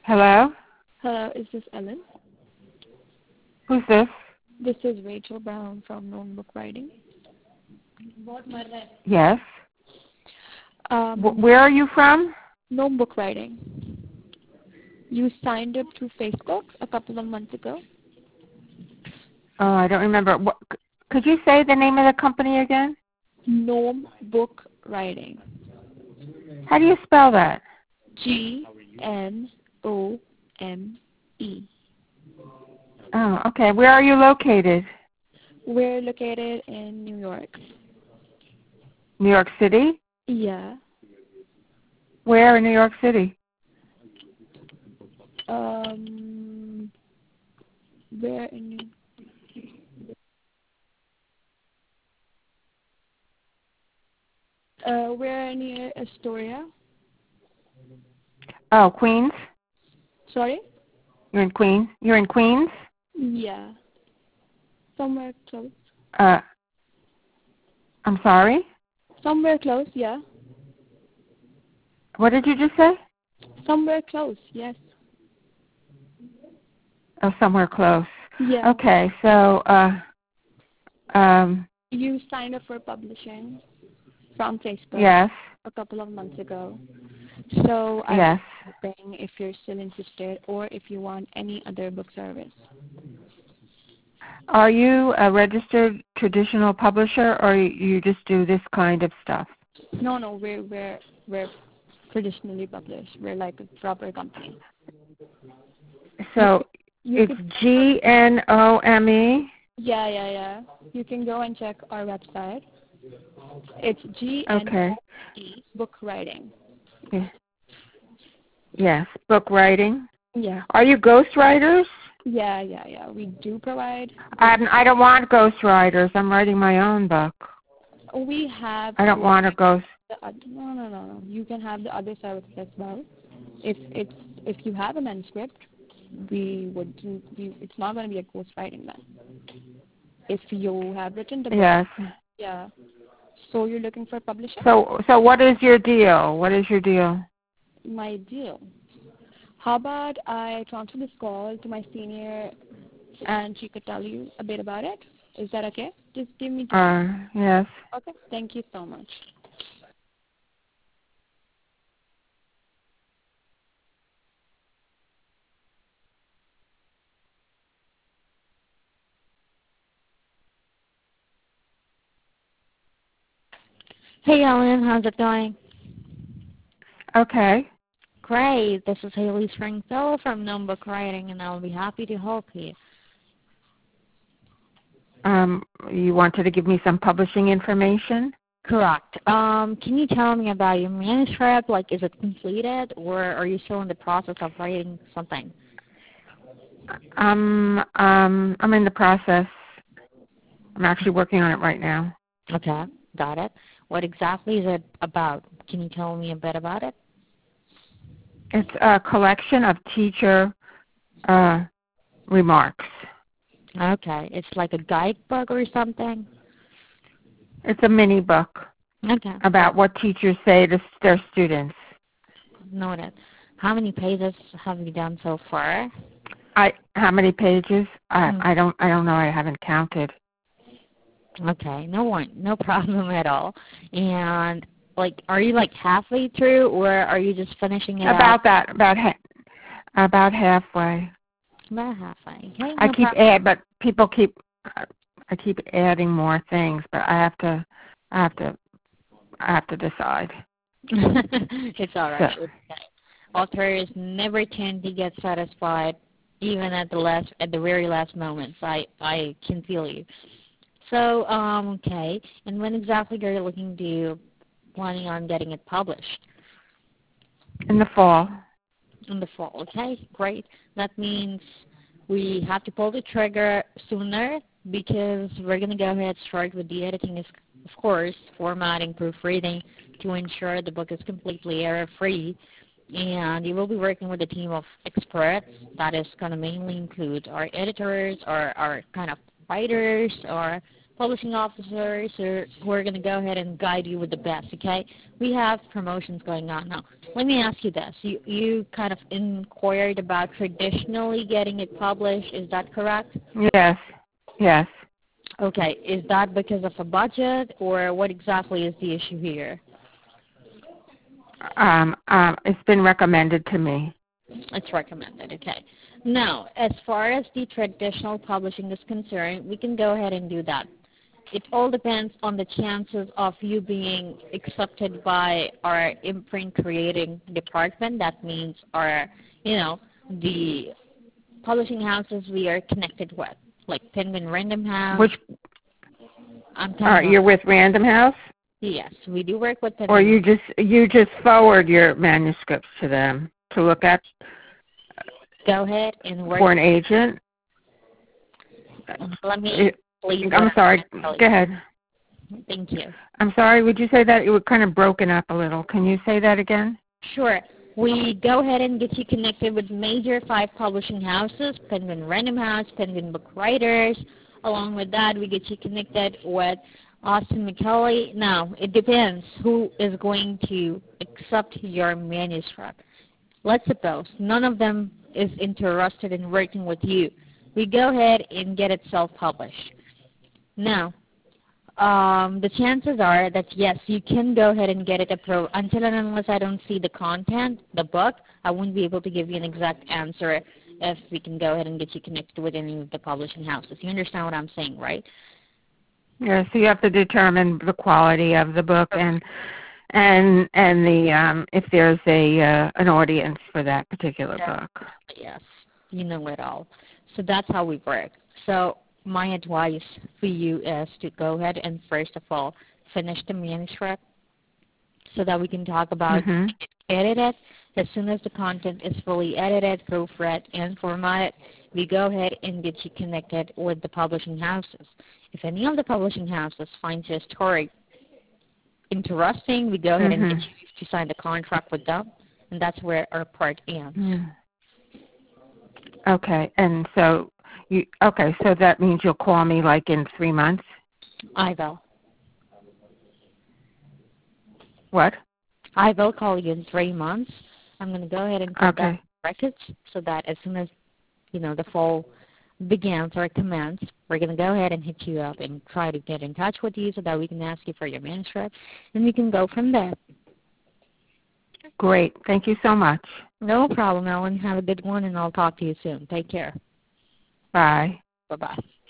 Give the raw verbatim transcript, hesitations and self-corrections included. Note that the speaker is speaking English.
Hello? Hello, is this Ellen? Who's this? This is Rachel Brown from Gnome Book Writing. Yes. W- Um, where are you from? Gnome Book Writing. You signed up through Facebook a couple of months ago. Oh, I don't remember. What, c- could you say the name of the company again? Gnome Book Writing. How do you spell that? G N O M E. Oh, okay. Where are you located? We're located in New York. New York City? Yeah. Where in New York City? Um, where in New Uh, we're near Astoria. Oh, Queens? Sorry? You're in Queens? You're in Queens? Yeah. Somewhere close. Uh, I'm sorry? Somewhere close, yeah. What did you just say? Somewhere close, yes. Oh, somewhere close. Yeah. Okay, so, uh, um, You signed up for publishing from Facebook yes, a couple of months ago. So I was yes. hoping if you're still interested or if you want any other book service. Are you a registered traditional publisher, or you just do this kind of stuff? No, no, we're we're we're traditionally published. We're like a proper company. So You it's could G N O M E? yeah, yeah, yeah. You can go and check our website. It's G N Okay. O E Book Writing. Yeah. Yes, book writing. Yeah. Are you ghostwriters? Yeah, yeah, yeah. We do provide. I'm, I don't want ghostwriters. I'm writing my own book. We have. I don't want a ghost. The other, no, no, no, no. You can have the other services as well. If it's if you have a manuscript, we would do. We, it's not going to be a ghostwriting then. If you have written the book, Yes. yeah. So you're looking for a publisher? So, so what is your deal? What is your deal? My deal. How about I transfer this call to my senior, and she could tell you a bit about it. Is that okay? Just give me. Just, Uh, yes. okay. Thank you so much. Hey Ellen, how's it going? Okay. Great, this is Haley Stringfellow from Gnome Book Writing, and I'll be happy to help you. Um, you wanted to give me some publishing information? Correct. Um, can you tell me about your manuscript? Like, is it completed, or are you still in the process of writing something? Um, um, I'm in the process. I'm actually working on it right now. Okay, got it. What exactly is it about? Can you tell me a bit about it? It's a collection of teacher uh, remarks. Okay, it's like a guidebook or something? It's a mini book Okay. about what teachers say to their students. Noted. How many pages have you done so far? I how many pages? I Hmm. I don't I don't know. I haven't counted. Okay, no one, no problem at all. And like, are you like halfway through, or are you just finishing it About up? that about ha- about halfway. About halfway. Okay, I no keep problem. add, but people keep I keep adding more things, but I have to I have to I have to decide. It's all So right. It's okay. Authors never tend to get satisfied, even at the last, at the very last moments. I I can feel you. So, um, okay. And when exactly are you looking to planning on getting it published? in the fall. In the fall. Okay, great. That means we have to pull the trigger sooner because we're going to go ahead and start with the editing, of course, formatting, proofreading to ensure the book is completely error-free. And you will be working with a team of experts that is going to mainly include our editors, or our kind of writers, or publishing officers are, who are going to go ahead and guide you with the best, okay? We have promotions going on now. Let me ask you this. You, you kind of inquired about traditionally getting it published. Is that correct? Yes. Yes. Okay. Is that because of a budget, or what exactly is the issue here? Um, um, it's been recommended to me. It's recommended, okay. Now, as far as the traditional publishing is concerned, we can go ahead and do that. It all depends on the chances of you being accepted by our imprint creating department. That means our, you know, the publishing houses we are connected with, like Penguin Random House. Which, I'm all right, you're with Random House? Yes, we do work with Penguin. Or you just you just forward your manuscripts to them to look at? Go ahead and work. For an agent? Let me please. I'm sorry. Go ahead. Thank you. I'm sorry. Would you say that? It was kind of broken up a little. Can you say that again? Sure. We go ahead and get you connected with major five publishing houses, Penguin Random House, Penguin Book Writers. Along with that, we get you connected with Austin McCulley. Now, it depends who is going to accept your manuscript. Let's suppose none of them is interested in working with you. We go ahead and get it self-published. Now, um, the chances are that, yes, you can go ahead and get it approved. Until and unless I don't see the content, the book, I won't be able to give you an exact answer if we can go ahead and get you connected with any of the publishing houses. You understand what I'm saying, right? Yeah, so you have to determine the quality of the book and and and the um, if there's a uh, an audience for that particular book. Yes, you know it all. So that's how we work. So my advice for you is to go ahead and first of all finish the manuscript so that we can talk about mm-hmm. edit it. As soon as the content is fully edited, proofread, and formatted, we go ahead and get you connected with the publishing houses. If any of the publishing houses finds your story interesting, we go ahead mm-hmm. and get you to sign the contract with them, and that's where our part ends. Mm. Okay, and so you okay, so that means you'll call me like in three months? I will. What? I will call you in three months. I'm going to go ahead and put okay. that records so that as soon as, you know, the fall begins or commences, we're going to go ahead and hit you up and try to get in touch with you so that we can ask you for your manuscript, and we can go from there. Great. Thank you so much. No problem, Ellen. Have a good one, and I'll talk to you soon. Take care. Bye. Bye-bye.